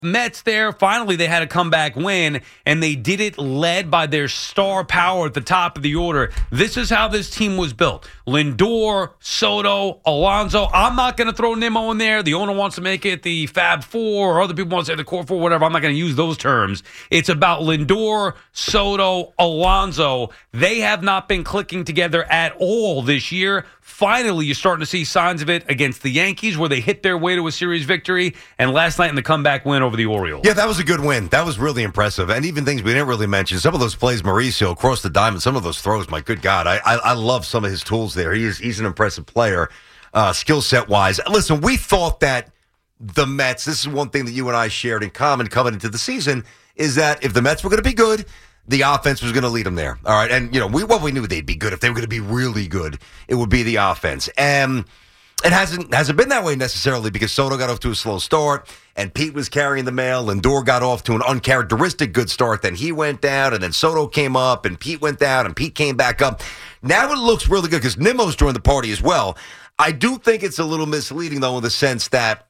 Mets there, finally they had a comeback win, and they did it led by their star power at the top of the order. This is how this team was built. Lindor, Soto, Alonso. I'm not going to throw Nimmo in there. The owner wants to make it the Fab Four, or other people want to say the Core Four, whatever. I'm not going to use those terms. It's about Lindor, Soto, Alonso. They have not been clicking together at all this year. Finally, you're starting to see signs of it against the Yankees, where they hit their way to a series victory, and last night in the comeback win over the Orioles. Yeah, that was a good win. That was really impressive. And even things we didn't really mention, some of those plays, Mauricio across the diamond, some of those throws, my good God, I love some of his tools there. He's an impressive player, skill set-wise. Listen, we thought that the Mets, this is one thing that you and I shared in common coming into the season, is that if the Mets were going to be good, the offense was going to lead them there. All right. And, we knew they'd be good. If they were going to be really good, it would be the offense. And it hasn't been that way necessarily, because Soto got off to a slow start and Pete was carrying the mail. Lindor got off to an uncharacteristic good start. Then he went down, and then Soto came up, and Pete went down, and Pete came back up. Now it looks really good because Nimmo's joined the party as well. I do think it's a little misleading, though, in the sense that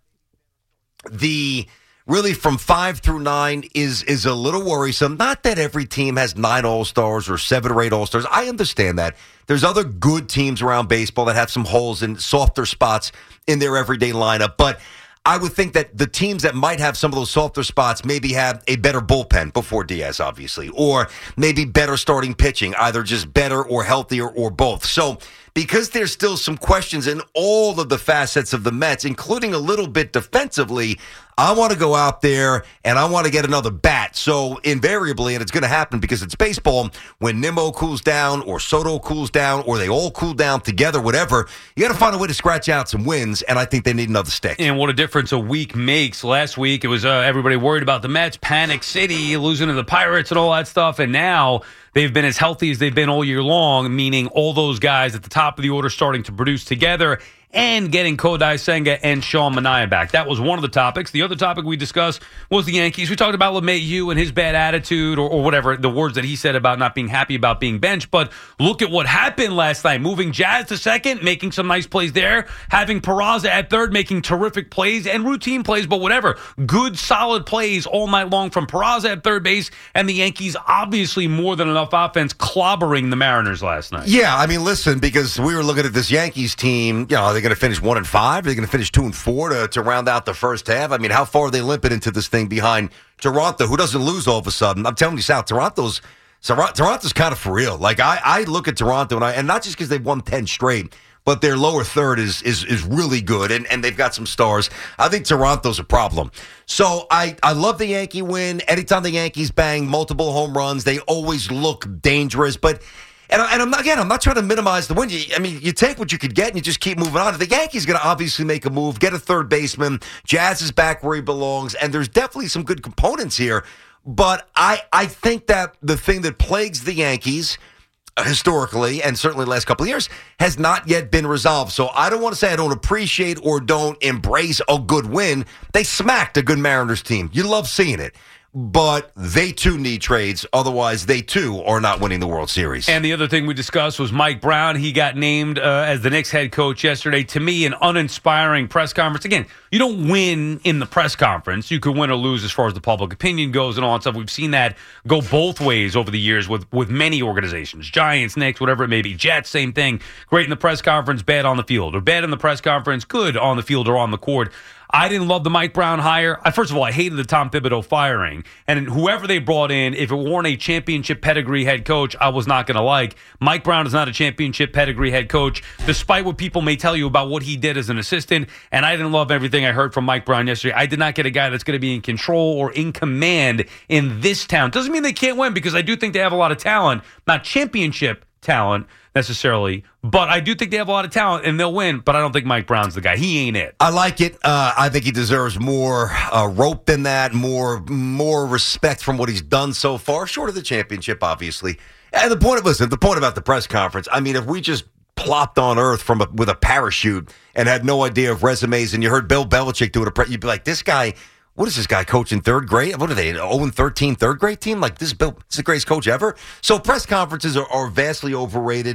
really from 5 through 9 is a little worrisome. Not that every team has 9 All-Stars or 7 or 8 All-Stars. I understand that. There's other good teams around baseball that have some holes and softer spots in their everyday lineup. But I would think that the teams that might have some of those softer spots maybe have a better bullpen before Diaz, obviously, or maybe better starting pitching, either just better or healthier or both. So because there's still some questions in all of the facets of the Mets, including a little bit defensively, I want to go out there and I want to get another bat. So invariably, and it's going to happen because it's baseball, when Nimmo cools down or Soto cools down or they all cool down together, whatever, you got to find a way to scratch out some wins, and I think they need another stick. And what a difference a week makes. Last week, it was everybody worried about the Mets, Panic City, losing to the Pirates and all that stuff, and now they've been as healthy as they've been all year long, meaning all those guys at the top of the order starting to produce together and getting Kodai Senga and Sean Manaea back. That was one of the topics. The other topic we discussed was the Yankees. We talked about LeMahieu and his bad attitude or whatever, the words that he said about not being happy about being benched. But look at what happened last night. Moving Jazz to second, making some nice plays there. Having Peraza at third, making terrific plays and routine plays, but whatever. Good, solid plays all night long from Peraza at third base. And the Yankees, obviously more than enough offense, clobbering the Mariners last night. Yeah, I mean, listen, because we were looking at this Yankees team, are they going to finish 1-5? Are they going to finish 2-4 to round out the first half? I mean, how far are they limping into this thing behind Toronto, who doesn't lose all of a sudden? I'm telling you, Sal, Toronto's kind of for real. Like, I look at Toronto, and not just because they've won 10 straight, but their lower third is really good, and they've got some stars. I think Toronto's a problem. So I love the Yankee win. Anytime the Yankees bang multiple home runs, they always look dangerous, but And I'm not trying to minimize the win. You take what you could get and you just keep moving on. The Yankees going to obviously make a move, get a third baseman. Jazz is back where he belongs, and there's definitely some good components here. But I think that the thing that plagues the Yankees historically, and certainly the last couple of years, has not yet been resolved. So I don't want to say I don't appreciate or don't embrace a good win. They smacked a good Mariners team. You love seeing it. But they, too, need trades. Otherwise, they, too, are not winning the World Series. And the other thing we discussed was Mike Brown. He got named as the Knicks head coach yesterday. To me, an uninspiring press conference. Again, you don't win in the press conference. You could win or lose as far as the public opinion goes and all that stuff. We've seen that go both ways over the years with many organizations. Giants, Knicks, whatever it may be. Jets, same thing. Great in the press conference, bad on the field. Or bad in the press conference, good on the field or on the court. I didn't love the Mike Brown hire. First of all, I hated the Tom Thibodeau firing. And whoever they brought in, if it weren't a championship pedigree head coach, I was not going to like. Mike Brown is not a championship pedigree head coach, despite what people may tell you about what he did as an assistant. And I didn't love everything I heard from Mike Brown yesterday. I did not get a guy that's going to be in control or in command in this town. Doesn't mean they can't win, because I do think they have a lot of talent, not championship talent necessarily, but I do think they have a lot of talent and they'll win, but I don't think Mike Brown's the guy. He ain't it. I like it. I think he deserves more rope than that, more respect from what he's done so far, short of the championship, obviously. And the point about the press conference, I mean, if we just plopped on Earth with a parachute and had no idea of resumes, and you heard Bill Belichick do it, you'd be like, this guy, what is this guy coaching third grade? What are they, an 0-13 third grade team? Like, this is the greatest coach ever? So press conferences are vastly overrated.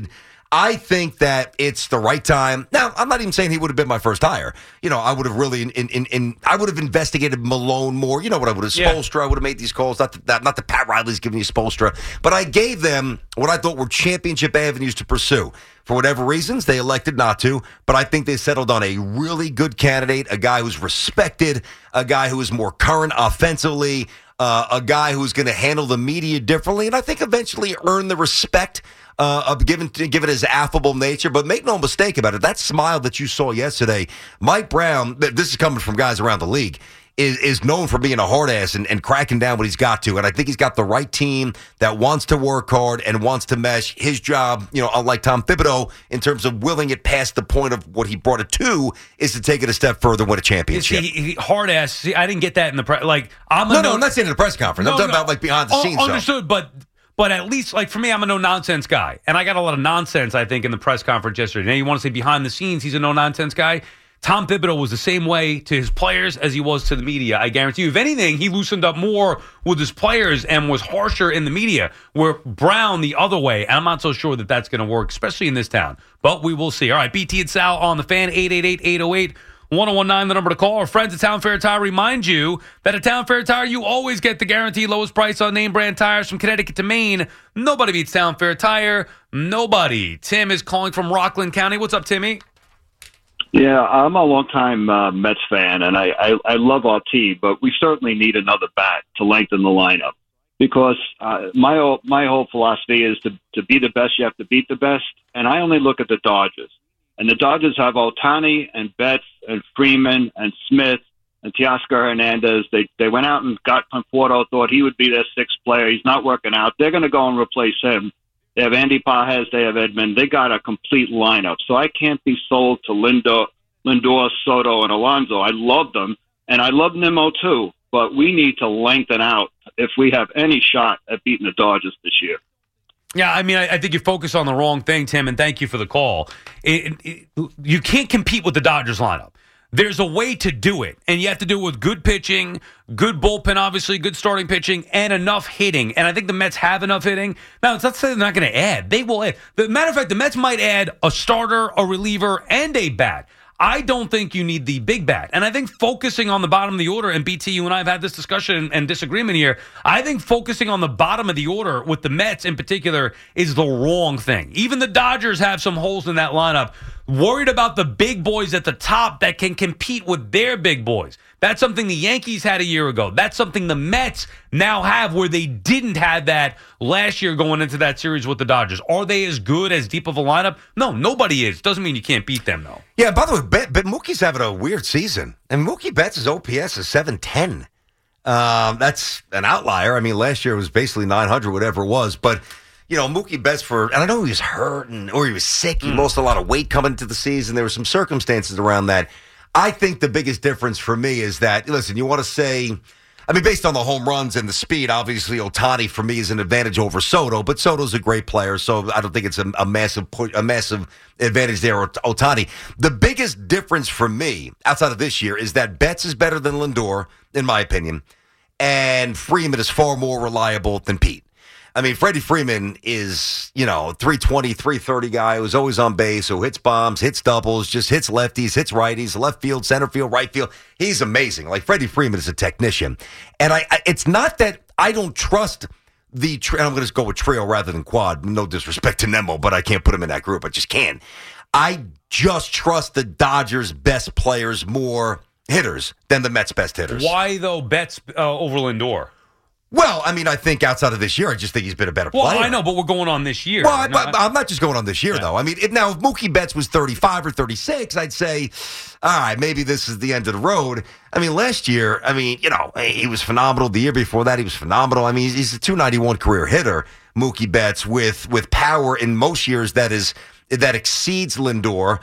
I think that it's the right time. Now, I'm not even saying he would have been my first hire. I would have really, I would have investigated Malone more. You know what I would have, Spoelstra, I would have made these calls. Not that Pat Riley's giving you Spoelstra, but I gave them what I thought were championship avenues to pursue. For whatever reasons, they elected not to, but I think they settled on a really good candidate, a guy who's respected, a guy who is more current offensively, a guy who's going to handle the media differently, and I think eventually earn the respect of given his affable nature. But make no mistake about it, that smile that you saw yesterday, Mike Brown, this is coming from guys around the league, is known for being a hard ass and cracking down what he's got to. And I think he's got the right team that wants to work hard and wants to mesh. His job, unlike Tom Thibodeau, in terms of willing it past the point of what he brought it to, is to take it a step further and win a championship. Hard ass. See, I didn't get that in the press. I'm not saying in the press conference. I'm talking about behind the scenes. Understood, but at least, for me, I'm a no-nonsense guy. And I got a lot of nonsense, I think, in the press conference yesterday. Now, you want to say behind the scenes, he's a no-nonsense guy? Tom Thibodeau was the same way to his players as he was to the media. I guarantee you. If anything, he loosened up more with his players and was harsher in the media, where Brown the other way. And I'm not so sure that that's going to work, especially in this town. But we will see. All right, BT and Sal on the Fan, 888-808-1019, the number to call. Our friends at Town Fair Tire remind you that at Town Fair Tire, you always get the guaranteed lowest price on name brand tires from Connecticut to Maine. Nobody beats Town Fair Tire. Nobody. Tim is calling from Rockland County. What's up, Timmy? Yeah, I'm a longtime Mets fan, and I love our team, but we certainly need another bat to lengthen the lineup because my whole philosophy is to be the best, you have to beat the best, and I only look at the Dodgers. And the Dodgers have Ohtani and Betts and Freeman and Smith and Teoscar Hernandez. They went out and got Conforto, thought he would be their sixth player. He's not working out. They're going to go and replace him. They have Andy Pages. They have Edmund. They got a complete lineup. So I can't be sold to Lindor, Soto, and Alonso. I love them, and I love Nimmo too. But we need to lengthen out if we have any shot at beating the Dodgers this year. Yeah, I mean, I think you focus on the wrong thing, Tim, and thank you for the call. You can't compete with the Dodgers lineup. There's a way to do it, and you have to do it with good pitching, good bullpen, obviously, good starting pitching, and enough hitting. And I think the Mets have enough hitting. Now, it's not to say they're not going to add. They will add. As a matter of fact, the Mets might add a starter, a reliever, and a bat. I don't think you need the big bat. And I think focusing on the bottom of the order, and BT, you and I have had this discussion and disagreement here, I think focusing on the bottom of the order with the Mets in particular is the wrong thing. Even the Dodgers have some holes in that lineup. Worried about the big boys at the top that can compete with their big boys. That's something the Yankees had a year ago. That's something the Mets now have where they didn't have that last year going into that series with the Dodgers. Are they as good, as deep of a lineup? No, nobody is. Doesn't mean you can't beat them, though. Yeah, by the way, but Mookie's having a weird season. And Mookie Betts' OPS is 710. That's an outlier. I mean, last year it was basically 900, whatever it was. But Mookie Betts and I know he was hurt or he was sick. He lost a lot of weight coming into the season. There were some circumstances around that. I think the biggest difference for me is that, listen, you want to say, based on the home runs and the speed, obviously Ohtani for me is an advantage over Soto, but Soto's a great player, so I don't think it's a massive advantage there, Ohtani. The biggest difference for me, outside of this year, is that Betts is better than Lindor, in my opinion, and Freeman is far more reliable than Pete. Freddie Freeman is, 320, 330 guy who's always on base, who hits bombs, hits doubles, just hits lefties, hits righties, left field, center field, right field. He's amazing. Freddie Freeman is a technician. And it's not that I don't trust I'm going to go with trio rather than quad. No disrespect to Nemo, but I can't put him in that group. I just can't. I just trust the Dodgers' best players more hitters than the Mets' best hitters. Why, though, Betts over Lindor? Well, I think outside of this year, I just think he's been a better player. Well, I know, but we're going on this year. Well, I'm not just going on this year, though. If Mookie Betts was 35 or 36, I'd say, all right, maybe this is the end of the road. Last year, he was phenomenal. The year before that, he was phenomenal. He's a 291 career hitter, Mookie Betts, with power in most years that exceeds Lindor.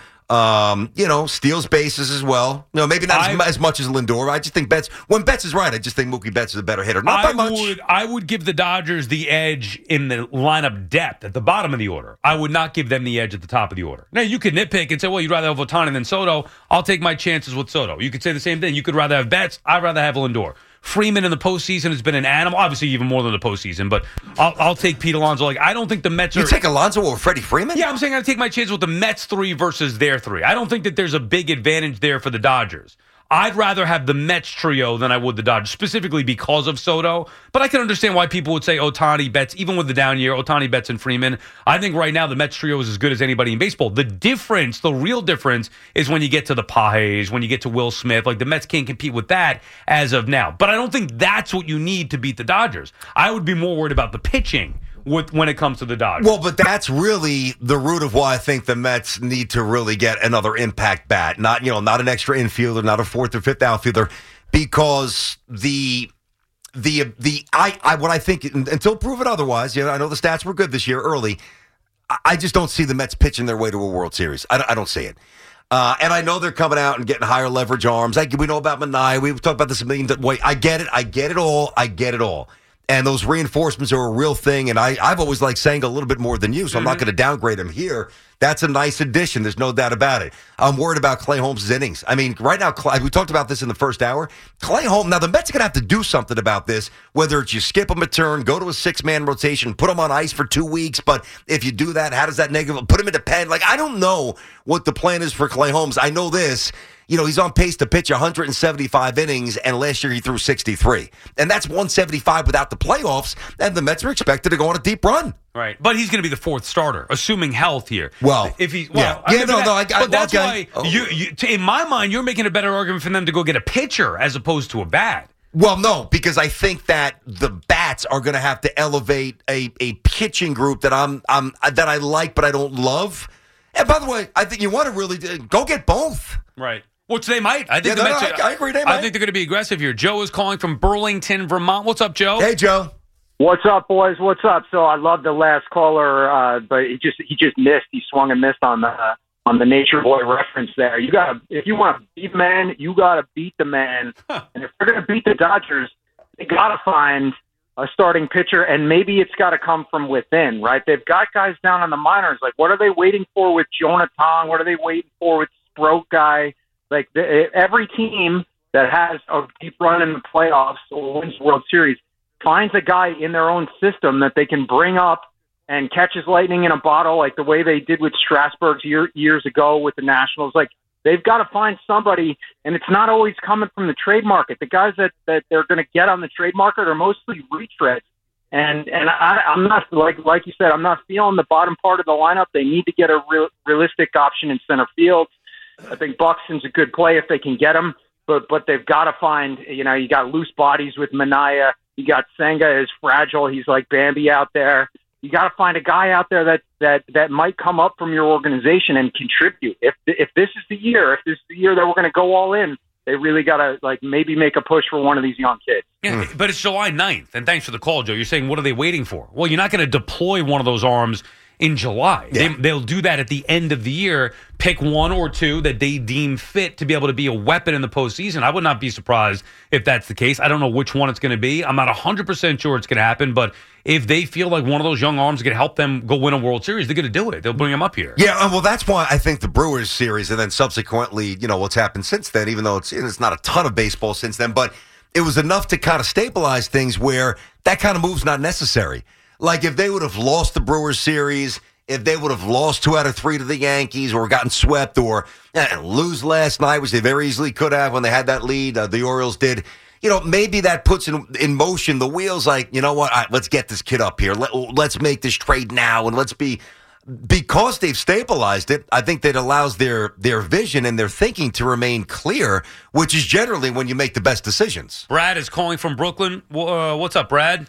Steals bases as well. Maybe not as much as Lindor. I just think when Betts is right, I just think Mookie Betts is a better hitter. Not by much. I would give the Dodgers the edge in the lineup depth at the bottom of the order. I would not give them the edge at the top of the order. Now, you could nitpick and say, well, you'd rather have Ohtani than Soto. I'll take my chances with Soto. You could say the same thing. You could rather have Betts. I'd rather have Lindor. Freeman in the postseason has been an animal. Obviously, even more than the postseason. But I'll take Pete Alonso. Like, I don't think the Mets are. You take Alonso over Freddie Freeman? Yeah, I'm saying I take my chances with the Mets 3 versus their 3. I don't think that there's a big advantage there for the Dodgers. I'd rather have the Mets trio than I would the Dodgers, specifically because of Soto. But I can understand why people would say Ohtani, Betts, even with the down year, Ohtani, Betts, and Freeman. I think right now the Mets trio is as good as anybody in baseball. The difference, the real difference, is when you get to the Pages, when you get to Will Smith. Like, the Mets can't compete with that as of now. But I don't think that's what you need to beat the Dodgers. I would be more worried about the pitching when it comes to the Dodgers. Well, but that's really the root of why I think the Mets need to really get another impact bat. Not an extra infielder, not a fourth or fifth outfielder, because what I think, until proven otherwise, I know the stats were good this year early, I just don't see the Mets pitching their way to a World Series. I don't see it. And I know they're coming out and getting higher leverage arms. We know about Manaea. We've talked about this a million ways. I get it. I get it all. And those reinforcements are a real thing. And I've always liked Senga a little bit more than you, so I'm not going to downgrade him here. That's a nice addition. There's no doubt about it. I'm worried about Clay Holmes' innings. I mean, right now, we talked about this in the first hour. Clay Holmes, now the Mets are going to have to do something about this, whether it's you skip him a turn, go to a 6-man rotation, put him on ice for 2 weeks. But if you do that, how does that negative? Put him in the pen. Like, I don't know what the plan is for Clay Holmes. I know this. He's on pace to pitch 175 innings, and last year he threw 63. And that's 175 without the playoffs, and the Mets are expected to go on a deep run. Right. But he's going to be the 4th starter, assuming health here. Well, if he, that's why, in my mind, you're making a better argument for them to go get a pitcher as opposed to a bat. Well, no, because I think that the bats are going to have to elevate a pitching group that that I like, but I don't love. And by the way, I think you want to really go get both. Right. Which they might. I think I agree. They might. I think they're going to be aggressive here. Joe is calling from Burlington, Vermont. What's up, Joe? Hey, Joe. What's up, boys? What's up? So I love the last caller, but he just missed. He swung and missed on the Nature Boy reference there. If you want to beat the man, you got to beat the man. And if they're going to beat the Dodgers, they got to find a starting pitcher, and maybe it's got to come from within, right? They've got guys down on the minors. Like, what are they waiting for with Jonah Tong? What are they waiting for with Sproat guy? Like, every team that has a deep run in the playoffs or wins the World Series finds a guy in their own system that they can bring up and catches lightning in a bottle, like the way they did with Strasburg's years ago with the Nationals. Like, they've got to find somebody, and it's not always coming from the trade market. The guys that they're going to get on the trade market are mostly retreads. And I'm not, like you said, I'm not feeling the bottom part of the lineup. They need to get a realistic option in center field. I think Buxton's a good play if they can get him, but they've got to find, you got loose bodies with Manaea. You got Senga is fragile. He's like Bambi out there. You got to find a guy out there that might come up from your organization and contribute. If this is the year, that we're going to go all in, they really got to maybe make a push for one of these young kids. Yeah, but it's July 9th, and thanks for the call, Joe. You're saying, what are they waiting for? Well, you're not going to deploy one of those arms in July. Yeah. They'll do that at the end of the year, pick one or two that they deem fit to be able to be a weapon in the postseason. I would not be surprised if that's the case. I don't know which one it's going to be. I'm not 100% sure it's going to happen, but if they feel like one of those young arms is going to help them go win a World Series, they're going to do it. They'll bring them up here. Yeah, well, that's why I think the Brewers series and then subsequently, what's happened since then, even though it's not a ton of baseball since then, but it was enough to kind of stabilize things where that kind of move's not necessary. Like, if they would have lost the Brewers series, if they would have lost 2 out of 3 to the Yankees or gotten swept or lose last night, which they very easily could have when they had that lead, the Orioles did, maybe that puts in motion the wheels like, you know what, all right, let's get this kid up here. Let's make this trade now, and because they've stabilized it, I think that allows their vision and their thinking to remain clear, which is generally when you make the best decisions. Brad is calling from Brooklyn. What's up, Brad?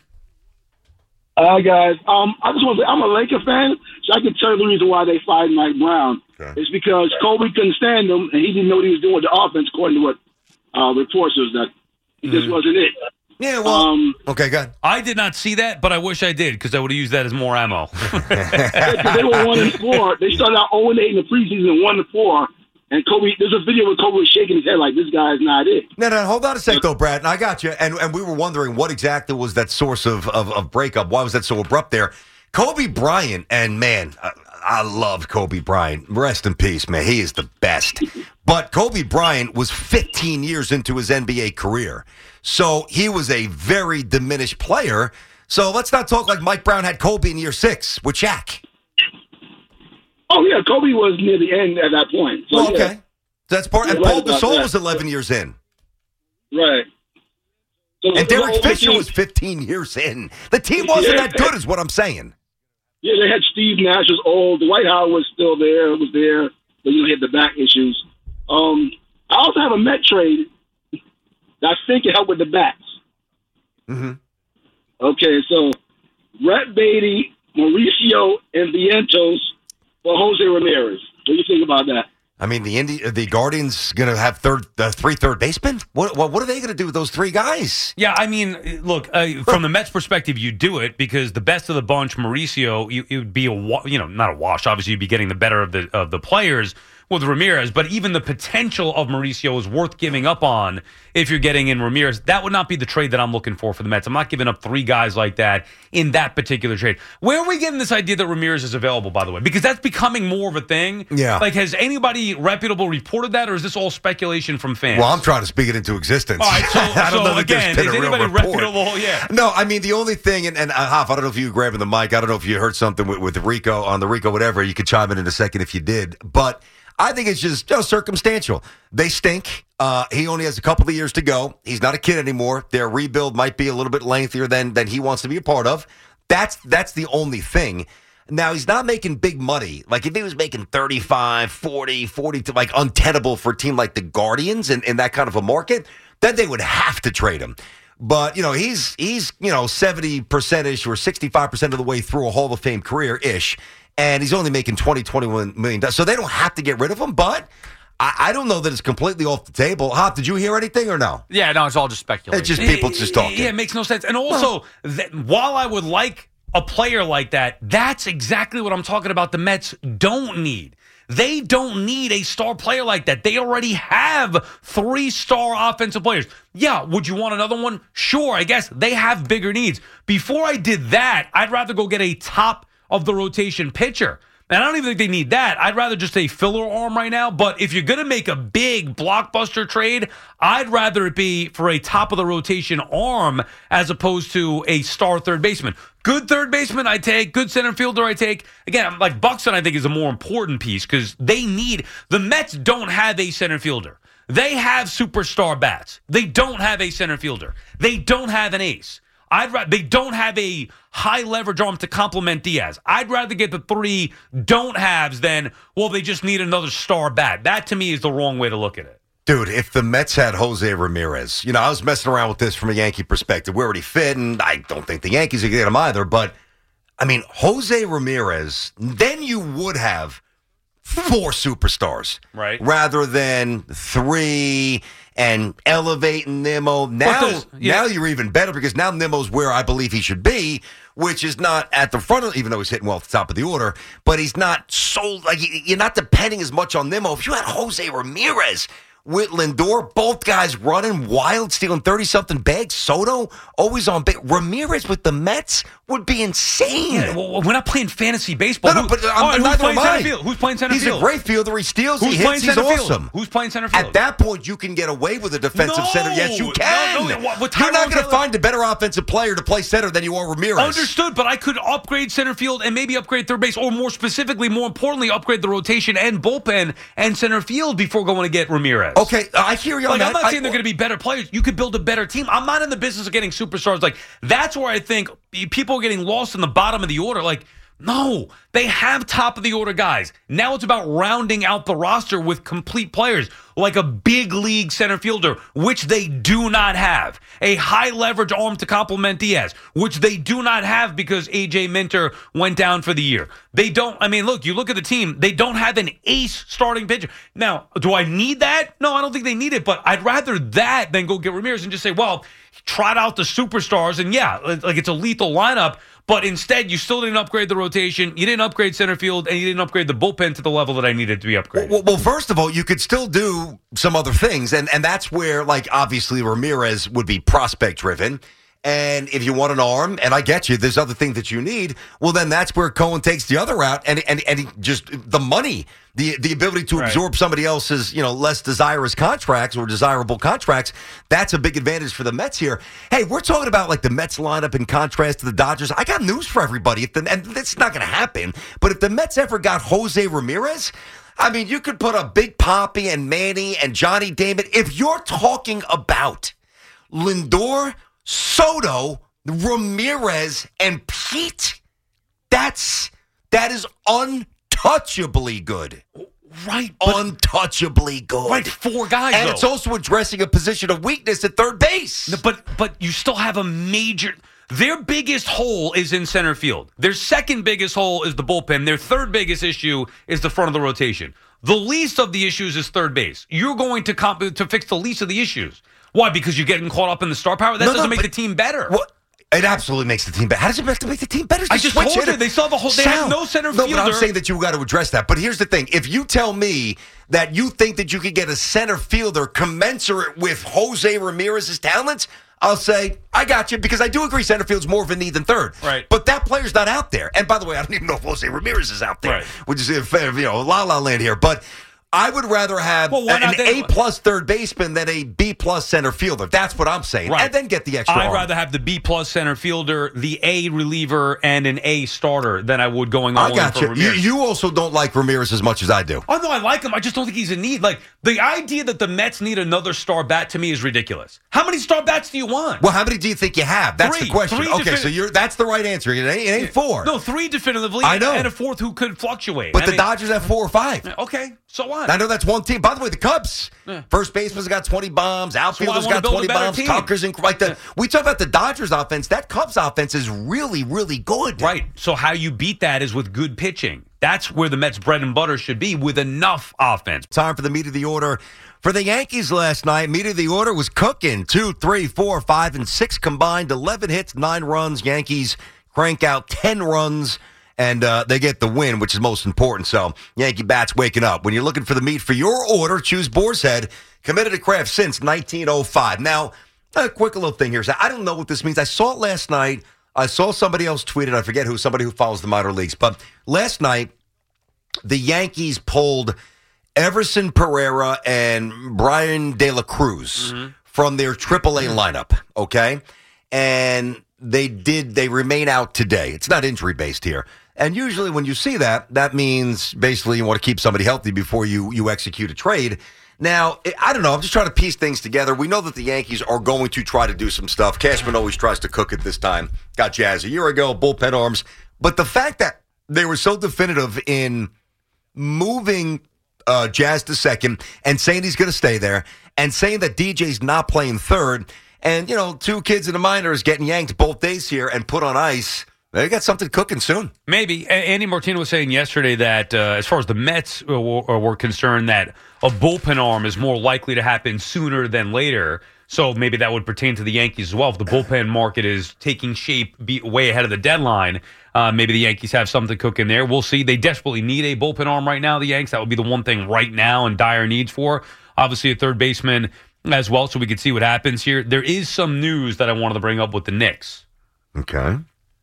Hi, guys. I just want to say I'm a Laker fan, so I can tell you the reason why they fired Mike Brown. Okay. It's because Kobe couldn't stand him, and he didn't know what he was doing with the offense, according to what reports was that he just wasn't it. Yeah, well, okay, good. I did not see that, but I wish I did because I would have used that as more ammo. They were 1-4. They started out 0-8 in the preseason and 1-4. And Kobe, there's a video where Kobe was shaking his head like, this guy's not it. No, hold on a sec, though, Brad. I got you. And we were wondering what exactly was that source of breakup. Why was that so abrupt there? Kobe Bryant, and man, I loved Kobe Bryant. Rest in peace, man. He is the best. But Kobe Bryant was 15 years into his NBA career. So he was a very diminished player. So let's not talk like Mike Brown had Kobe in year 6 with Shaq. Oh, yeah, Kobe was near the end at that point. So, okay. Yeah. That's part. And Paul Gasol was 11 years in. Right. So, and Derek Fisher was 15 years in. The team wasn't that good is what I'm saying. Yeah, they had Steve Nash was old. Dwight Howard was still there. But he had the back issues. I also have a Met trade that I think it helped with the bats. Mm-hmm. Okay, so Brett Beatty, Mauricio, and Vientos for Jose Ramirez. What do you think about that? I mean, the Guardians going to have three third basemen? What are they going to do with those 3 guys? Yeah, I mean, look, from the Mets' perspective, you do it because the best of the bunch, Mauricio, it would be not a wash. Obviously, you'd be getting the better of the players with Ramirez, but even the potential of Mauricio is worth giving up on if you're getting in Ramirez. That would not be the trade that I'm looking for the Mets. I'm not giving up 3 guys like that in that particular trade. Where are we getting this idea that Ramirez is available, by the way? Because that's becoming more of a thing. Yeah. Like, has anybody reputable reported that, or is this all speculation from fans? Well, I'm trying to speak it into existence. All right, so, I don't know that again, there's is been a real anybody report. reputable? Yeah. No, I mean, the only thing, and Hoff, I don't know if you were grabbing the mic. I don't know if you heard something with Rico on the Rico whatever. You could chime in a second if you did. But I think it's just circumstantial. They stink. He only has a couple of years to go. He's not a kid anymore. Their rebuild might be a little bit lengthier than he wants to be a part of. That's the only thing. Now, he's not making big money. Like, if he was making 35, 40, like untenable for a team like the Guardians in that kind of a market, then they would have to trade him. But, he's 70%-ish or 65% of the way through a Hall of Fame career-ish. And he's only making $21 million. So they don't have to get rid of him, but I don't know that it's completely off the table. Hop, did you hear anything or no? Yeah, no, it's all just speculation. It's just people just talking. Yeah, it makes no sense. And also, while I would like a player like that, that's exactly what I'm talking about the Mets don't need. They don't need a star player like that. They already have 3-star offensive players. Yeah, would you want another one? Sure, I guess they have bigger needs. Before I did that, I'd rather go get a top of the rotation pitcher. And I don't even think they need that. I'd rather just a filler arm right now. But if you're going to make a big blockbuster trade, I'd rather it be for a top of the rotation arm as opposed to a star third baseman. Good third baseman, I take. Good center fielder, I take. Again, like Buxton, I think is a more important piece because the Mets don't have a center fielder. They have superstar bats. They don't have a center fielder. They don't have an ace. They don't have a high leverage arm to complement Diaz. I'd rather get the 3 don't haves than, well, they just need another star bat. That to me is the wrong way to look at it. Dude, if the Mets had Jose Ramirez, I was messing around with this from a Yankee perspective. Where would he fit? And I don't think the Yankees would get him either. But, I mean, Jose Ramirez, then you would have 4 superstars. Right. Rather than 3 and elevating Nimmo. Now you're even better because now Nimmo's where I believe he should be, which is not at the front, even though he's hitting well at the top of the order, but he's not so, like, you're not depending as much on Nimmo. If you had Jose Ramirez with Lindor, both guys running wild, stealing 30-something bags, Soto always on big. Ramirez with the Mets would be insane. Yeah, well, we're not playing fantasy baseball. No, but who's playing center field? Who's playing center field? He's a great fielder. He steals. Who's he hits. He's awesome. Who's playing center field? At that point, you can get away with a defensive center. Yes, you can. No, you're not going to find a better offensive player to play center than you are Ramirez. Understood, but I could upgrade center field and maybe upgrade third base, or more specifically, more importantly, upgrade the rotation and bullpen and center field before going to get Ramirez. Okay, I hear you on that. I'm not saying they're going to be better players. You could build a better team. I'm not in the business of getting superstars. Like, that's where I think people are getting lost in the bottom of the order. Like, no, they have top of the order guys. Now it's about rounding out the roster with complete players, like a big league center fielder, which they do not have. A high leverage arm to complement Diaz, which they do not have because A.J. Minter went down for the year. They don't, look, you look at the team, they don't have an ace starting pitcher. Now, do I need that? No, I don't think they need it, but I'd rather that than go get Ramirez and just say, well, trot out the superstars, and yeah, like it's a lethal lineup, but instead you still didn't upgrade the rotation, you didn't upgrade center field, and you didn't upgrade the bullpen to the level that I needed to be upgraded. Well, first of all, you could still do some other things, and that's where, like, obviously Ramirez would be prospect-driven, And if you want an arm, and I get you, there's other things that you need, well, then that's where Cohen takes the other route, and he just the money, the ability to absorb somebody else's, less desirous contracts or desirable contracts, that's a big advantage for the Mets here. Hey, we're talking about like the Mets lineup in contrast to the Dodgers. I got news for everybody, and it's not going to happen, but if the Mets ever got Jose Ramirez, I mean, you could put a Big Papi and Manny and Johnny Damon. If you're talking about Lindor, Soto, Ramirez, and Pete, that is untouchably good. Right. Untouchably good. Right, 4 guys, And though. it's also addressing a position of weakness at third base. No, but you still have a major... Their biggest hole is in center field. Their second biggest hole is the bullpen. Their third biggest issue is the front of the rotation. The least of the issues is third base. You're going to fix the least of the issues. Why? Because you're getting caught up in the star power? That doesn't make the team better. Well, it absolutely makes the team better. How does it have to make the team better? I just told you, they still have a whole... They have no center fielder. No, but I'm saying that you got to address that. But here's the thing. If you tell me that you think that you could get a center fielder commensurate with Jose Ramirez's talents, I'll say, I got you, because I do agree center field's more of a need than third. Right. But that player's not out there. And by the way, I don't even know if Jose Ramirez is out there, right, which is, la-la land here. But I would rather have an A-plus third baseman than a B-plus center fielder. That's what I'm saying. Right. And then get the extra I'd arm. rather have the B-plus center fielder, the A reliever, and an A starter than I would going all in for Ramirez. You also don't like Ramirez as much as I do. Oh, no, I like him. I just don't think he's in need. Like, the idea that the Mets need another star bat to me is ridiculous. How many star bats do you want? Well, how many do you think you have? That's the question. Okay, so that's the right answer. It ain't 4. No, 3 definitively. I know. And a 4th who could fluctuate. But the Dodgers have 4 or 5. Okay, so what? I know that's one team. By the way, the Cubs, first baseman's got 20 bombs, outfielder's got 20 bombs, Tucker's we talk about the Dodgers offense. That Cubs offense is really, really good. Right. So how you beat that is with good pitching. That's where the Mets' bread and butter should be, with enough offense. Time for the meat of the order. For the Yankees last night, meat of the order was cooking. 2, 3, 4, 5, and 6 combined. 11 hits, 9 runs. Yankees crank out 10 runs. And they get the win, which is most important. So, Yankee bats waking up. When you're looking for the meat for your order, choose Boar's Head. Committed to craft since 1905. Now, a quick little thing here. So I don't know what this means. I saw it last night. I saw somebody else tweet it. I forget who. Somebody who follows the minor leagues. But last night, the Yankees pulled Everson Pereira and Brian De La Cruz from their AAA lineup. Okay? And they remain out today. It's not injury-based here. And usually when you see that, that means basically you want to keep somebody healthy before you execute a trade. Now, I don't know. I'm just trying to piece things together. We know that the Yankees are going to try to do some stuff. Cashman always tries to cook it this time. Got Jazz a year ago, bullpen arms. But the fact that they were so definitive in moving Jazz to second and saying he's going to stay there and saying that DJ's not playing third, and, 2 kids in the minors getting yanked both days here and put on ice, they got something cooking soon. Maybe. Andy Martino was saying yesterday that as far as the Mets were concerned, that a bullpen arm is more likely to happen sooner than later. So maybe that would pertain to the Yankees as well. If the bullpen market is taking shape way ahead of the deadline, maybe the Yankees have something cooking there. We'll see. They desperately need a bullpen arm right now, the Yanks. That would be the one thing right now in dire needs for. Obviously, a third baseman as well, so we can see what happens here. There is some news that I wanted to bring up with the Knicks. Okay.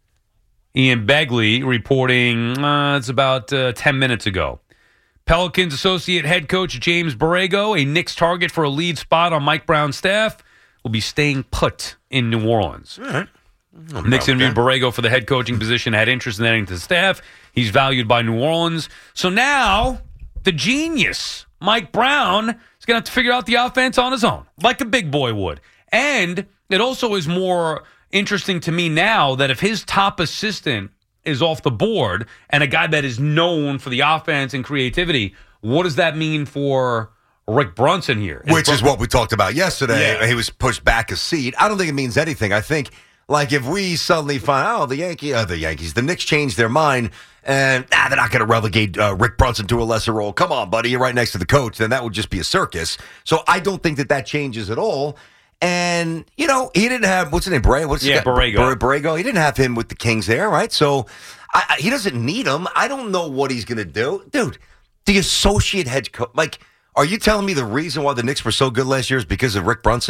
Ian Begley reporting, it's about 10 minutes ago. Pelicans associate head coach James Borrego, a Knicks target for a lead spot on Mike Brown's staff, will be staying put in New Orleans. All right. Knicks interviewed Borrego for the head coaching position, had interest in adding to the staff. He's valued by New Orleans. So now the genius, Mike Brown, is going to have to figure out the offense on his own, like a big boy would. And it also is more interesting to me now that if his top assistant is off the board and a guy that is known for the offense and creativity, what does that mean for Rick Brunson here? Which is what we talked about yesterday. Yeah. He was pushed back a seat. I don't think it means anything. I think, like, if we suddenly find, the Knicks changed their mind and they're not going to relegate Rick Brunson to a lesser role. Come on, buddy, you're right next to the coach. Then that would just be a circus. So I don't think that changes at all. And, he didn't have, what's his name, Borrego. Borrego. He didn't have him with the Kings there, right? So he doesn't need him. I don't know what he's going to do. Dude, the associate head coach, are you telling me the reason why the Knicks were so good last year is because of Rick Brunson?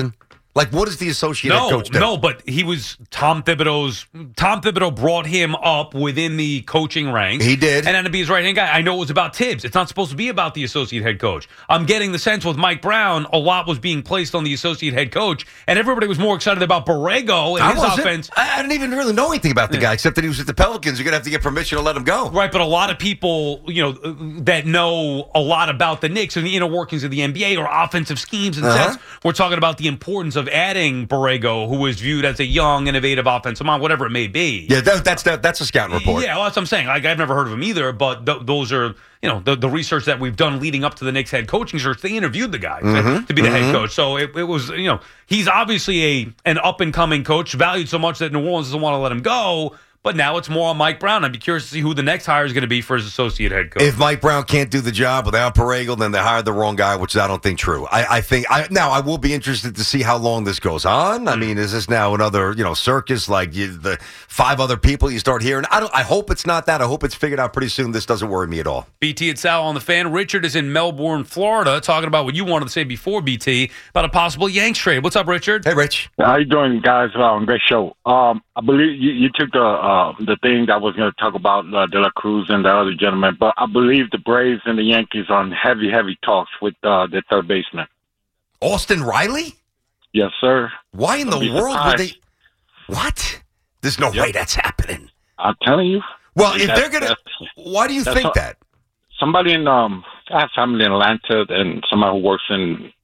Like, what does the associate head coach do? No, but he was Tom Thibodeau brought him up within the coaching ranks. He did. And then to be his right-hand guy. I know it was about Tibbs. It's not supposed to be about the associate head coach. I'm getting the sense with Mike Brown, a lot was being placed on the associate head coach, and everybody was more excited about Borrego and his offense. I didn't even really know anything about the guy, except that he was with the Pelicans. You're going to have to get permission to let him go. Right, but a lot of people, that know a lot about the Knicks and the inner workings of the NBA or offensive schemes and sets, we're talking about the importance of adding Borrego, who was viewed as a young, innovative offensive mind, whatever it may be. Yeah, that's a scouting report. Yeah, well, that's what I'm saying. Like, I've never heard of him either, but those are, the research that we've done leading up to the Knicks head coaching search. They interviewed the guy to be the head coach. So it was, he's obviously an up-and-coming coach, valued so much that New Orleans doesn't want to let him go. But now it's more on Mike Brown. I'd be curious to see who the next hire is going to be for his associate head coach. If Mike Brown can't do the job without Borrego, then they hired the wrong guy, which I don't think true. Now I will be interested to see how long this goes on. I mean, is this now another circus like the 5 other people you start hearing? I hope it's not that. I hope it's figured out pretty soon. This doesn't worry me at all. BT and Sal on the Fan. Richard is in Melbourne, Florida, talking about what you wanted to say before, BT, about a possible Yanks trade. What's up, Richard? Hey, Rich. How you doing, guys? Great show. I believe you took the thing that I was going to talk about De La Cruz and the other gentleman, but I believe the Braves and the Yankees are on heavy talks with their third baseman. Austin Riley? Yes, sir. Why in the world would they? What? There's no way that's happening. I'm telling you. Well, if they're going to, why do you think that? Somebody I have family in Atlanta, and somebody who works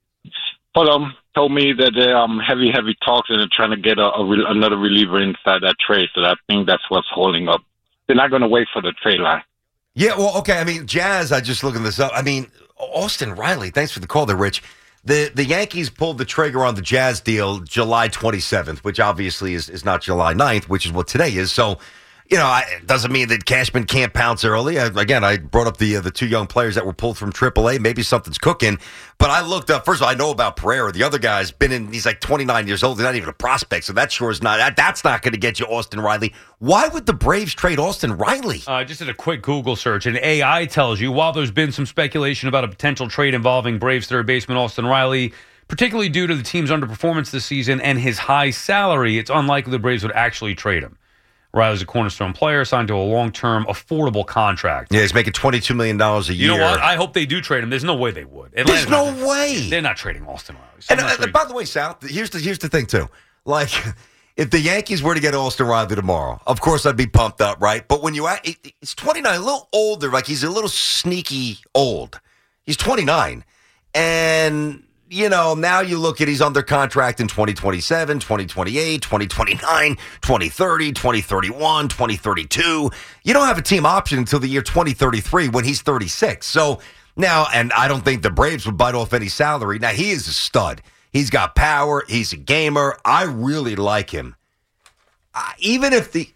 for them told me that they're heavy talks and they're trying to get another reliever inside that trade. So I think that's what's holding up. They're not going to wait for the trade line. Yeah, well, okay. I mean, Jazz, I just looking this up. I mean, Austin Riley, thanks for the call there, Rich. The Yankees pulled the trigger on the Jazz deal July 27th, which obviously is not July 9th, which is what today is. So, it doesn't mean that Cashman can't pounce early. I brought up the 2 young players that were pulled from AAA. Maybe something's cooking. But I looked up. First of all, I know about Pereira. The other guy's he's like 29 years old. He's not even a prospect. So that sure is not. That's not going to get you Austin Riley. Why would the Braves trade Austin Riley? Just did a quick Google search, and AI tells you, while there's been some speculation about a potential trade involving Braves third baseman Austin Riley, particularly due to the team's underperformance this season and his high salary, it's unlikely the Braves would actually trade him. Riley's a cornerstone player signed to a long-term, affordable contract. Yeah, he's making $22 million a year. You know what? I hope they do trade him. There's no way they would. There's no way. They're not trading Austin Riley. So and by the way, Sal, here's the thing, too. Like, if the Yankees were to get Austin Riley tomorrow, of course I'd be pumped up, right? But when it's 29, a little older, like he's a little sneaky old. He's 29. And now you look at he's under contract in 2027, 2028, 2029, 2030, 2031, 2032. You don't have a team option until the year 2033 when he's 36. So now, and I don't think the Braves would bite off any salary. Now, he is a stud. He's got power. He's a gamer. I really like him. Even if the...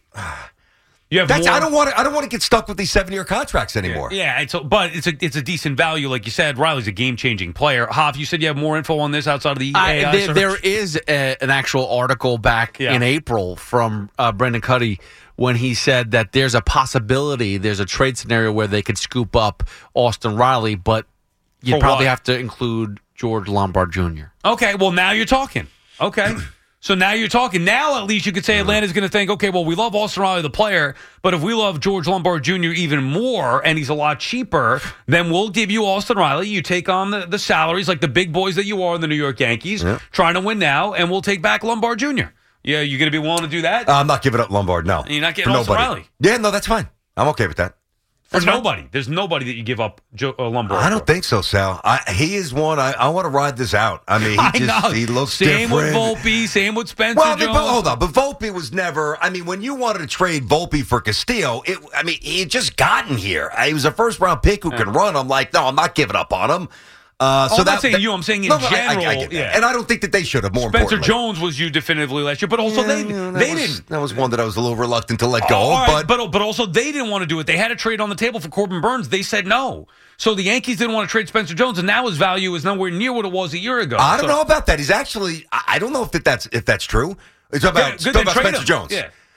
I don't want to get stuck with these 7-year contracts anymore. Yeah, but it's a decent value, like you said. Riley's a game-changing player. Hoff, you said you have more info on this outside of the AI search? There is an actual article back in April from Brendan Cuddy when he said that there's a possibility, there's a trade scenario where they could scoop up Austin Riley, but you'd probably have to include George Lombard Jr. Okay, well, now you're talking. Okay. So now you're talking. Now at least you could say Atlanta's going to think, okay, well, we love Austin Riley, the player, but if we love George Lombard Jr. even more and he's a lot cheaper, then we'll give you Austin Riley. You take on the salaries like the big boys that you are in the New York Yankees, trying to win now, and we'll take back Lombard Jr. Yeah, you going to be willing to do that? I'm not giving up Lombard, no. You're not getting Austin Riley? Yeah, no, that's fine. I'm okay with that. There's nobody that you give up Lombard. I don't think so, Sal. He is one. I want to ride this out. I mean, he looks same different. Same with Volpe, same with Spencer Jones. But hold on. But Volpe was never, I mean, when you wanted to trade Volpe for Castillo, he had just gotten here. He was a first-round pick who can run. I'm like, no, I'm not giving up on him. I'm not saying you. I'm saying in general. I get that. And I don't think that they should have. More Spencer importantly, Jones was you definitively last year, but also they didn't. That was one that I was a little reluctant to let go of. But also they didn't want to do it. They had a trade on the table for Corbin Burns. They said no. So the Yankees didn't want to trade Spencer Jones, and now his value is nowhere near what it was a year ago. I don't know about that. He's actually. I don't know if that's true. It's about Spencer Jones. Yeah.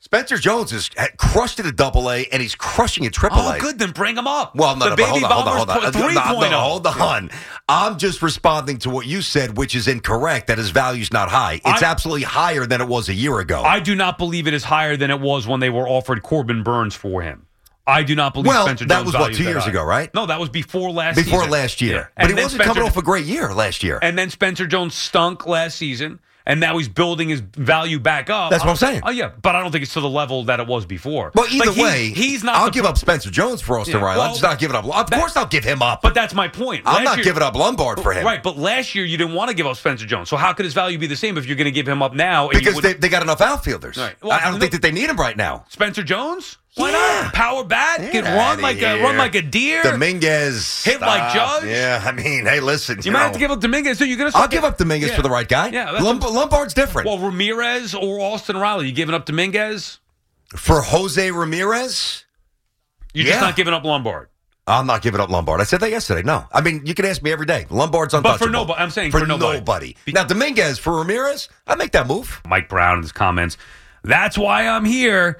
Spencer Jones has crushed it at AA, and he's crushing it AAA. Oh, good. Then bring him up. Well, no, the baby hold Bombers on. 3.0. Hold on. I'm just responding to what you said, which is incorrect, that his value's not high. It's absolutely higher than it was a year ago. I do not believe it is higher than it was when they were offered Corbin Burns for him. I do not believe Spencer Jones. That was, values 2 years ago, right? No, that was before last season. Before last year. Yeah. But he wasn't coming off a great year last year. And then Spencer Jones stunk last season. And now he's building his value back up. That's what I'm saying. Oh, yeah. But I don't think it's to the level that it was before. Well, either way, he's not. I'll give up Spencer Jones for Austin Riley. Well, I'm just not giving up. Of course I'll give him up. But that's my point. I'm not giving up Lombard for him. Right, but last year you didn't want to give up Spencer Jones. So how could his value be the same if you're going to give him up now? Because they got enough outfielders. Right. Well, I don't think that they need him right now. Spencer Jones? Why not? Power bat, can run like a deer. Dominguez hit like Judge. Yeah, I mean, hey, listen. You might have to give up Dominguez. So you're gonna. I'll give up Dominguez for the right guy. Yeah, Lombard's different. Well, Ramirez or Austin Riley, you giving up Dominguez for Jose Ramirez? You're just not giving up Lombard. I'm not giving up Lombard. I said that yesterday. No, I mean you can ask me every day. Lombard's untouchable. But for nobody, I'm saying for nobody. Now Dominguez for Ramirez, I make that move. Mike Brown in his comments. That's why I'm here.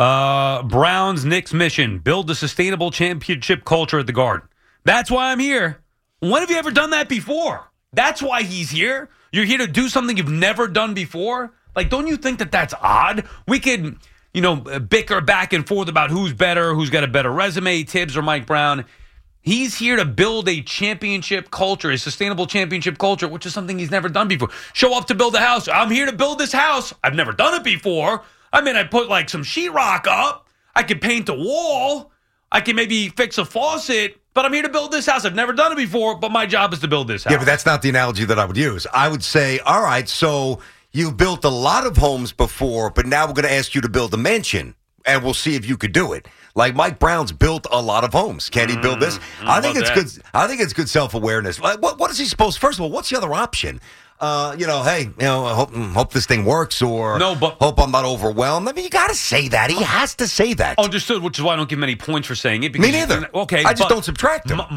Brown's Knicks mission: build a sustainable championship culture at the Garden. That's why I'm here. When have you ever done that before? That's why he's here. You're here to do something you've never done before. Like, don't you think that that's odd? We could, bicker back and forth about who's better, who's got a better resume, Tibbs or Mike Brown. He's here to build a championship culture, a sustainable championship culture, which is something he's never done before. Show up to build a house. I'm here to build this house. I've never done it before. I mean, I put like some sheetrock up. I could paint a wall. I can maybe fix a faucet. But I'm here to build this house. I've never done it before, but my job is to build this house. Yeah, but that's not the analogy that I would use. I would say, all right, so you've built a lot of homes before, but now we're going to ask you to build a mansion, and we'll see if you could do it. Like Mike Brown's built a lot of homes. Can he build this? I think it's good. I think it's good self-awareness. What is he supposed? First of all, what's the other option? I hope this thing works, or hope I'm not overwhelmed. I mean, you got to say that. He has to say that. Understood, which is why I don't give him any points for saying it. Me neither. Okay, I just don't subtract him.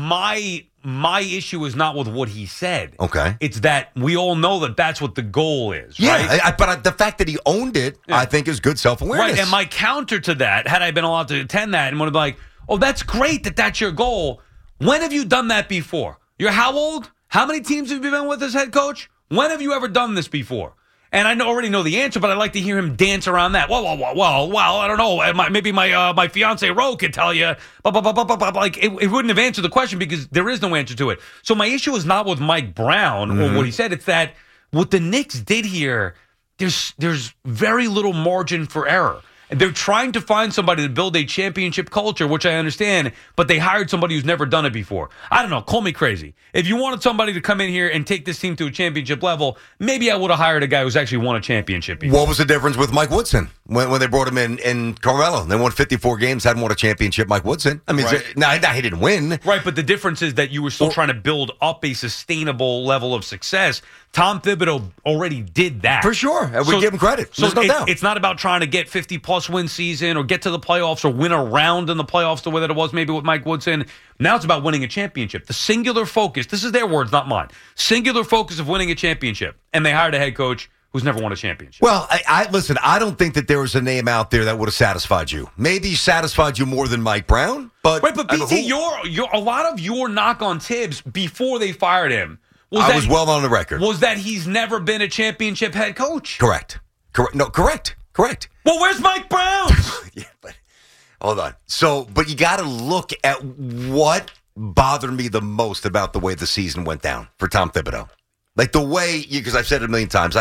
My issue is not with what he said. Okay. It's that we all know that that's what the goal is, yeah, right? But the fact that he owned it, I think, is good self-awareness. Right, and my counter to that, had I been allowed to attend that, and would have been like, oh, that's great that that's your goal. When have you done that before? You're how old? How many teams have you been with as head coach? When have you ever done this before? And I already know the answer, but I'd like to hear him dance around that. Well, I don't know. Maybe my fiance Ro could tell you. Like it wouldn't have answered the question because there is no answer to it. So my issue is not with Mike Brown or what he said. It's that what the Knicks did here, there's very little margin for error. They're trying to find somebody to build a championship culture, which I understand, but they hired somebody who's never done it before. I don't know. Call me crazy. If you wanted somebody to come in here and take this team to a championship level, maybe I would have hired a guy who's actually won a championship before. What was the difference with Mike Woodson when they brought him in Carmelo? They won 54 games, hadn't won a championship, Mike Woodson. I mean, now he didn't win. Right, but the difference is that you were still trying to build up a sustainable level of success. Tom Thibodeau already did that. For sure. We give him credit. There's no doubt. It's not about trying to get 50-plus win season or get to the playoffs or win a round in the playoffs the way that it was maybe with Mike Woodson. Now it's about winning a championship. The singular focus, this is their words, not mine, singular focus of winning a championship. And they hired a head coach who's never won a championship. Well, listen, I don't think that there was a name out there that would have satisfied you. Maybe satisfied you more than Mike Brown. But BT, a lot of your knock on Tibbs before they fired him I was well on the record. Was that he's never been a championship head coach? Correct. No, correct. Well, where's Mike Brown? Yeah, but hold on. But you got to look at what bothered me the most about the way the season went down for Tom Thibodeau. Like the way, because I've said it a million times,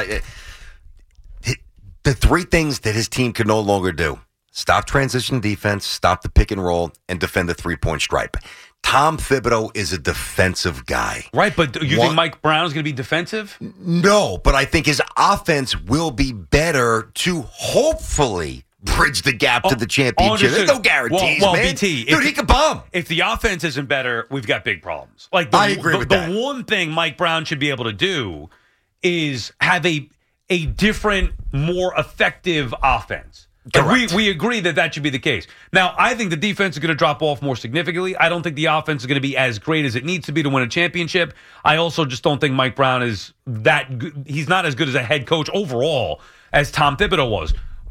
the three things that his team could no longer do: stop transition defense, stop the pick and roll, and defend the three-point stripe. Tom Thibodeau is a defensive guy. Right, but you think Mike Brown is going to be defensive? No, but I think his offense will be better to hopefully bridge the gap to the championship. There's no guarantees, man. BT, dude, he can bomb. If the offense isn't better, we've got big problems. I agree with that. The one thing Mike Brown should be able to do is have a different, more effective offense. We agree that should be the case. Now, I think the defense is going to drop off more significantly. I don't think the offense is going to be as great as it needs to be to win a championship. I also just don't think Mike Brown is that good. He's not as good as a head coach overall as Tom Thibodeau was.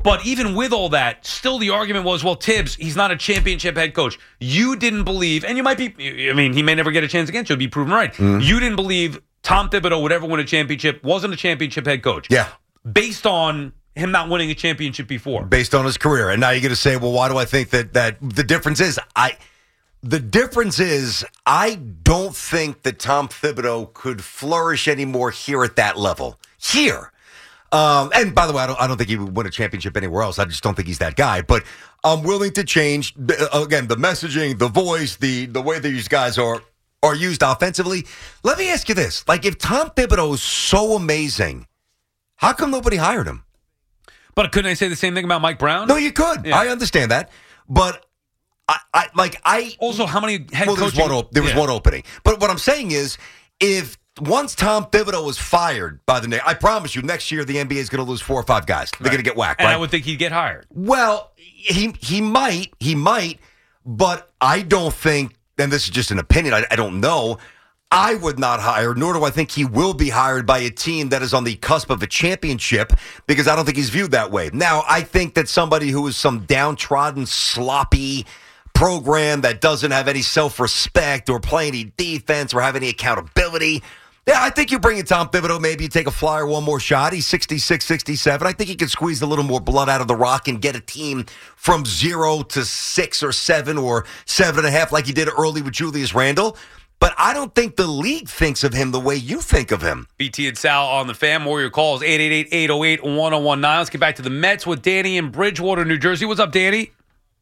But even with all that, still the argument was, well, Tibbs, he's not a championship head coach. You didn't believe, and you might be, I mean, he may never get a chance again, so he'll be proven right. You didn't believe Tom Thibodeau would ever win a championship, wasn't a championship head coach. Yeah. Based on him not winning a championship before. Based on his career. And now you're going to say, well, why do I think that the difference is? The difference is I don't think that Tom Thibodeau could flourish anymore here at that level. Here. And by the way, I don't think he would win a championship anywhere else. I just don't think he's that guy. But I'm willing to change, again, the messaging, the voice, the way these guys are used offensively. Let me ask you this. Like, if Tom Thibodeau is so amazing, how come nobody hired him? But couldn't I say the same thing about Mike Brown? No, you could. Yeah. I understand that. But I also, how many head coaches? There was one opening. But what I'm saying is, if once Tom Thibodeau was fired by the Knicks, I promise you, next year the NBA is going to lose 4 or 5 guys. They're going to get whacked. And right? I would think he'd get hired. Well, he might, but I don't think. And this is just an opinion. I don't know. I would not hire, nor do I think he will be hired by a team that is on the cusp of a championship, because I don't think he's viewed that way. Now, I think that somebody who is some downtrodden, sloppy program that doesn't have any self-respect or play any defense or have any accountability, yeah, I think you bring in Tom Thibodeau, maybe you take a flyer one more shot. He's 66, 67. I think he could squeeze a little more blood out of the rock and get a team from 0 to 6 or 7 or 7.5 like he did early with Julius Randle. But I don't think the league thinks of him the way you think of him. BT and Sal on the Fan. More your calls, 888-808-1019. Let's get back to the Mets with Danny in Bridgewater, New Jersey. What's up, Danny?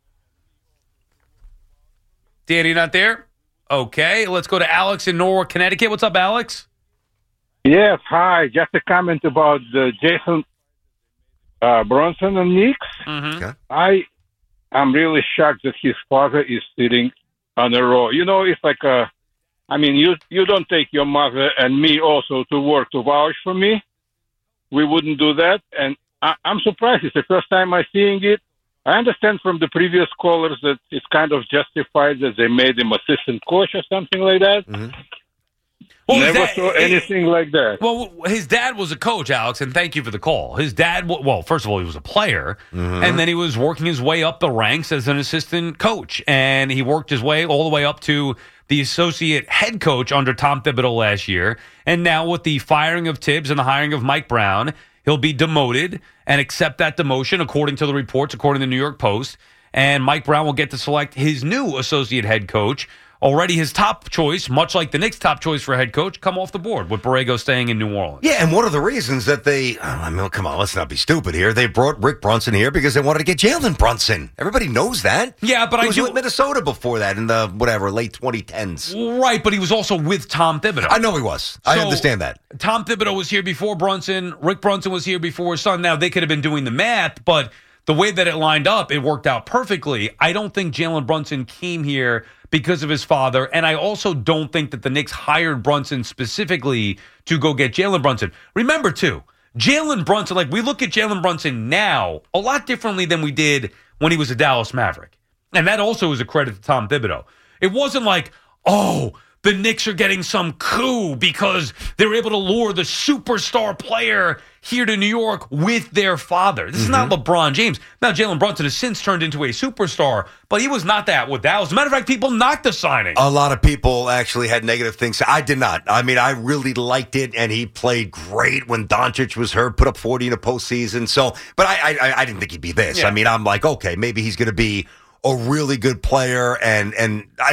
Danny not there? Okay, let's go to Alex in Norwalk, Connecticut. What's up, Alex? Yes, hi. Just a comment about Jason Bronson and Knicks. Mm-hmm. Okay. I'm really shocked that his father is sitting on a row. You know, it's like you don't take your mother and me also to work to vouch for me. We wouldn't do that. And I'm surprised. It's the first time I'm seeing it. I understand from the previous callers that it's kind of justified that they made him assistant coach or something like that. Mm-hmm. Well, Never saw anything like that. Well, his dad was a coach, Alex, and thank you for the call. His dad, well, first of all, he was a player, and then he was working his way up the ranks as an assistant coach, and he worked his way all the way up to the associate head coach under Tom Thibodeau last year, and now with the firing of Tibbs and the hiring of Mike Brown, he'll be demoted and accept that demotion, according to the reports, according to the New York Post, and Mike Brown will get to select his new associate head coach. Already his top choice, much like the Knicks' top choice for head coach, come off the board with Borrego staying in New Orleans. Yeah, and one of the reasons that come on, let's not be stupid here. They brought Rick Brunson here because they wanted to get Jalen Brunson. Everybody knows that. Yeah, but he was with Minnesota before that in the, late 2010s. Right, but he was also with Tom Thibodeau. I know he was. I understand that. Tom Thibodeau was here before Brunson. Rick Brunson was here before his son. Now, they could have been doing the math, but the way that it lined up, it worked out perfectly. I don't think Jalen Brunson came here because of his father, and I also don't think that the Knicks hired Brunson specifically to go get Jalen Brunson. Remember, too, Jalen Brunson, like we look at Jalen Brunson now a lot differently than we did when he was a Dallas Maverick. And that also is a credit to Tom Thibodeau. It wasn't like, oh, the Knicks are getting some coup because they're able to lure the superstar player here to New York with their father. This is not LeBron James. Now, Jalen Brunson has since turned into a superstar, but he was not that with Dallas. As a matter of fact, people knocked the signing. A lot of people actually had negative things. I did not. I mean, I really liked it, and he played great when Doncic was hurt, put up 40 in a postseason. So, but I didn't think he'd be this. Yeah. I mean, I'm like, okay, maybe he's going to be a really good player, and I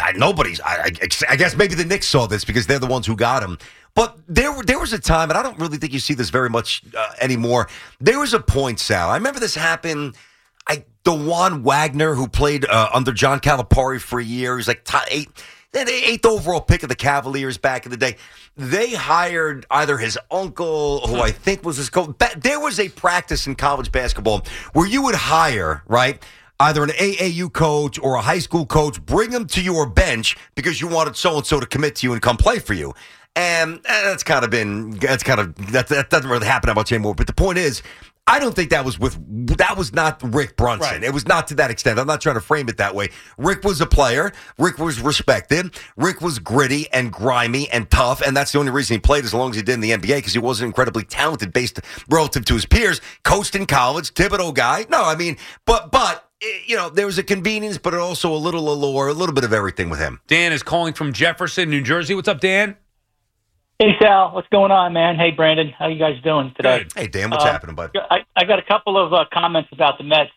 guess maybe the Knicks saw this because they're the ones who got him. But there was a time, and I don't really think you see this very much anymore. There was a point, Sal. I remember this happened. DeJuan Wagner, who played under John Calipari for a year, he was like eighth overall pick of the Cavaliers back in the day. They hired either his uncle, who I think was his coach. There was a practice in college basketball where you would hire, right, either an AAU coach or a high school coach, bring them to your bench because you wanted so-and-so to commit to you and come play for you. And that doesn't really happen that much anymore. But the point is, I don't think that was not Rick Brunson. Right. It was not to that extent. I'm not trying to frame it that way. Rick was a player. Rick was respected. Rick was gritty and grimy and tough, and that's the only reason he played as long as he did in the NBA, because he wasn't incredibly talented based relative to his peers. Coached in college, Thibodeau guy. No, I mean, but there was a convenience, but also a little allure, a little bit of everything with him. Dan is calling from Jefferson, New Jersey. What's up, Dan? Hey, Sal. What's going on, man? Hey, Brandon. How you guys doing today? Good. Hey, Dan, what's happening, bud? I got a couple of comments about the Mets.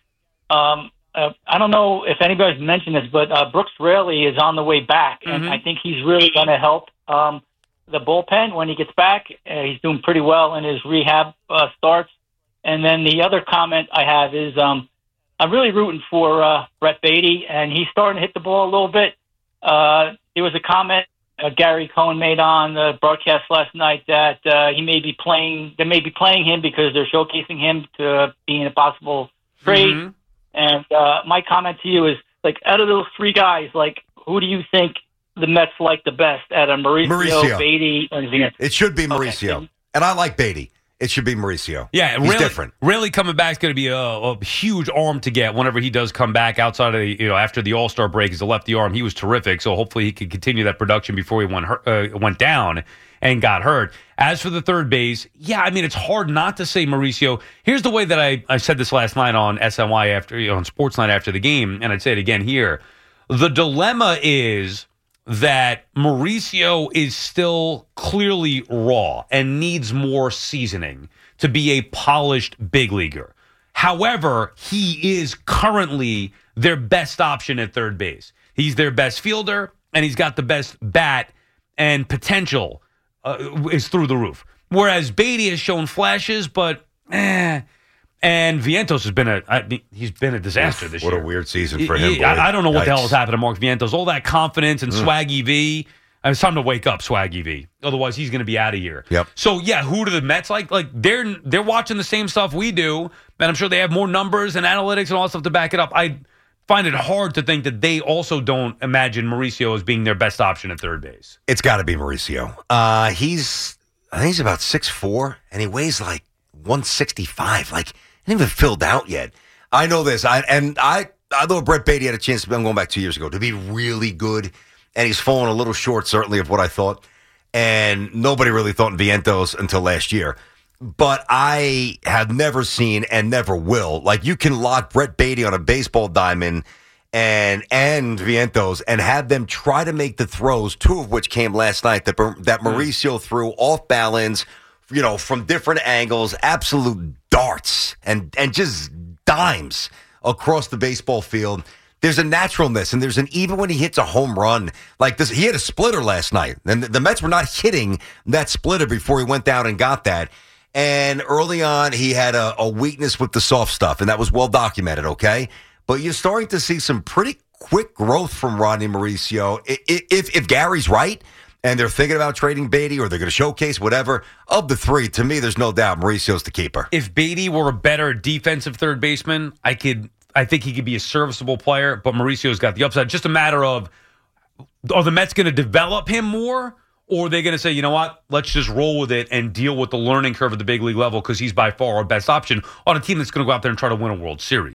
I don't know if anybody's mentioned this, but Brooks Raley is on the way back, and I think he's really going to help the bullpen when he gets back. He's doing pretty well in his rehab starts. And then the other comment I have is I'm really rooting for Brett Beatty, and he's starting to hit the ball a little bit. There was a comment Gary Cohen made on the broadcast last night that they may be playing him because they're showcasing him to be in a possible trade. And my comment to you is, like, out of those three guys, like, who do you think the Mets like the best out of Mauricio. Beatty, and Vianto? It should be Mauricio. Okay. And I like Beatty. It should be Mauricio. Yeah, he's different. Really coming back is going to be a huge arm to get whenever he does come back outside of after the All-Star break. He's a lefty arm. He was terrific, so hopefully he can continue that production before he went down and got hurt. As for the third base, yeah, I mean, it's hard not to say Mauricio. Here's the way that I said this last night on SNY on Sportsnight after the game, and I'd say it again here. The dilemma is that Mauricio is still clearly raw and needs more seasoning to be a polished big leaguer. However, he is currently their best option at third base. He's their best fielder, and he's got the best bat, and potential is through the roof. Whereas Beatty has shown flashes, but and Vientos has been a disaster this year. What a weird season for him. I don't know what the hell has happened to Mark Vientos. All that confidence and Swaggy V. It's time to wake up, Swaggy V. Otherwise, he's going to be out of here. Yep. So, yeah, who do the Mets like? Like, they're watching the same stuff we do, and I'm sure they have more numbers and analytics and all that stuff to back it up. I find it hard to think that they also don't imagine Mauricio as being their best option at third base. It's got to be Mauricio. I think he's about 6'4", and he weighs like 165. Like, he hasn't even filled out yet. I know this. I thought Brett Beatty had a chance, I'm going back 2 years ago, to be really good, and he's fallen a little short, certainly, of what I thought. And nobody really thought in Vientos until last year. But I have never seen and never will. Like, you can lock Brett Beatty on a baseball diamond and Vientos and have them try to make the throws, two of which came last night, that Mauricio threw off balance, from different angles, absolute darts and just dimes across the baseball field. There's a naturalness, and even when he hits a home run like this, he had a splitter last night, and the Mets were not hitting that splitter before he went down and got that. And early on, he had a weakness with the soft stuff, and that was well documented, okay? But you're starting to see some pretty quick growth from Rodney Mauricio. If Gary's right, and they're thinking about trading Beatty, or they're going to showcase whatever, of the three, to me, there's no doubt Mauricio's the keeper. If Beatty were a better defensive third baseman, I think he could be a serviceable player, but Mauricio's got the upside. Just a matter of, are the Mets going to develop him more, or are they going to say, you know what, let's just roll with it and deal with the learning curve at the big league level because he's by far our best option on a team that's going to go out there and try to win a World Series?